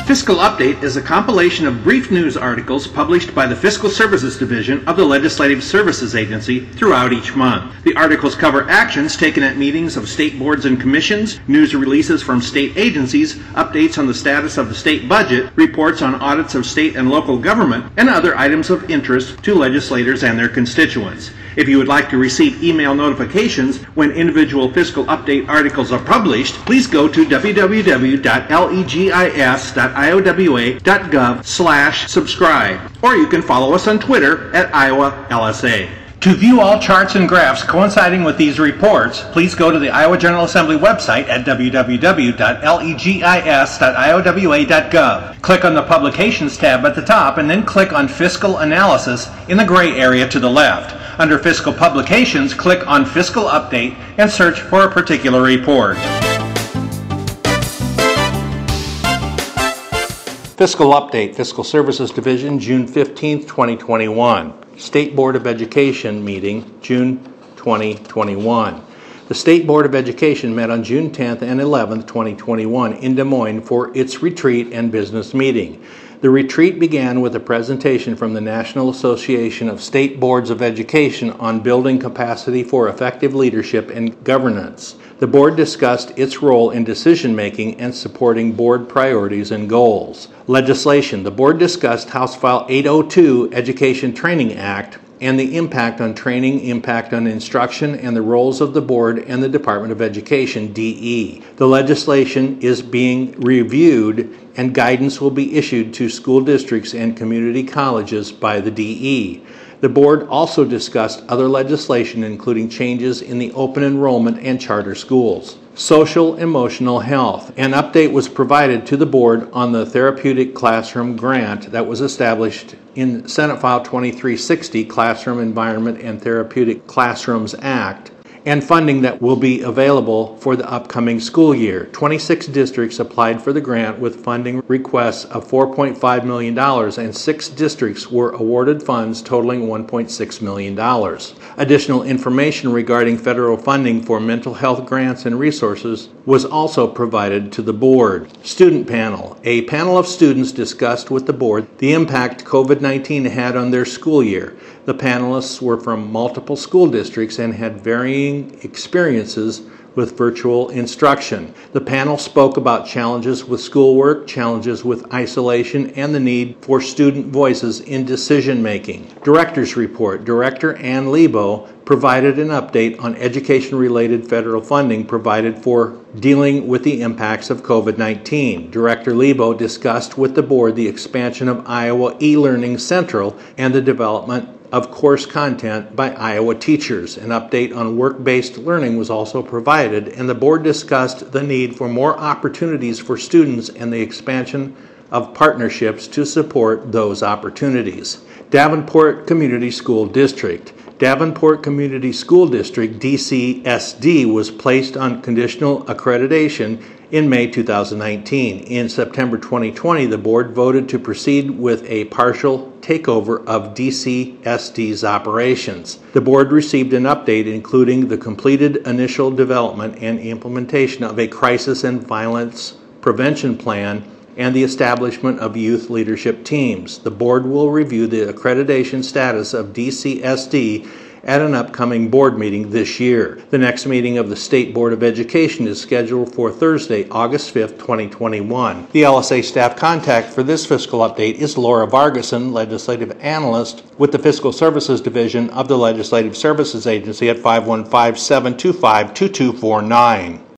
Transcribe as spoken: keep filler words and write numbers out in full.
Fiscal Update is a compilation of brief news articles published by the Fiscal Services Division of the Legislative Services Agency throughout each month. The articles cover actions taken at meetings of state boards and commissions, news releases from state agencies, updates on the status of the state budget, reports on audits of state and local government, and other items of interest to legislators and their constituents. If you would like to receive email notifications when individual Fiscal Update articles are published, please go to w w w dot legis dot iowa dot gov slash subscribe, or you can follow us on Twitter at Iowa L S A. To view all charts and graphs coinciding with these reports, please go to the Iowa General Assembly website at w w w dot legis dot iowa dot gov. Click on the Publications tab at the top and then click on Fiscal Analysis in the gray area to the left. Under Fiscal Publications, click on Fiscal Update and search for a particular report. Fiscal Update, Fiscal Services Division, June fifteenth, twenty twenty-one. State Board of Education meeting, June twenty twenty-one. The State Board of Education met on June tenth and eleventh, twenty twenty-one in Des Moines for its retreat and business meeting. The retreat began with a presentation from the National Association of State Boards of Education on building capacity for effective leadership and governance. The board discussed its role in decision-making and supporting board priorities and goals. Legislation. The board discussed House File eight oh two Education Training Act and the impact on training, impact on instruction, and the roles of the board and the Department of Education, D E. The legislation is being reviewed and guidance will be issued to school districts and community colleges by the D E. The board also discussed other legislation, including changes in the open enrollment and charter schools. Social emotional health. An update was provided to the board on the Therapeutic Classroom Grant that was established in Senate File twenty-three sixty, Classroom Environment and Therapeutic Classrooms Act, and funding that will be available for the upcoming school year. twenty-six districts applied for the grant with funding requests of four point five million dollars, and six districts were awarded funds totaling one point six million dollars. Additional information regarding federal funding for mental health grants and resources was also provided to the board. Student panel. A panel of students discussed with the board the impact COVID nineteen had on their school year. The panelists were from multiple school districts and had varying experiences with virtual instruction. The panel spoke about challenges with schoolwork, challenges with isolation, and the need for student voices in decision-making. Director's report. Director Ann Lebo provided an update on education-related federal funding provided for dealing with the impacts of COVID nineteen. Director Lebo discussed with the board the expansion of Iowa eLearning Central and the development of course content by Iowa teachers. An update on work-based learning was also provided, and the board discussed the need for more opportunities for students and the expansion of partnerships to support those opportunities. Davenport Community School District. Davenport Community School District, D C S D, was placed on conditional accreditation in May two thousand nineteen. In September twenty twenty, the board voted to proceed with a partial takeover of D C S D's operations. The board received an update including the completed initial development and implementation of a crisis and violence prevention plan and the establishment of youth leadership teams. The board will review the accreditation status of D C S D at an upcoming board meeting this year. The next meeting of the State Board of Education is scheduled for Thursday, August fifth, twenty twenty-one. The L S A staff contact for this fiscal update is Laura Vargason, Legislative Analyst with the Fiscal Services Division of the Legislative Services Agency at five one five, seven two five, two two four nine.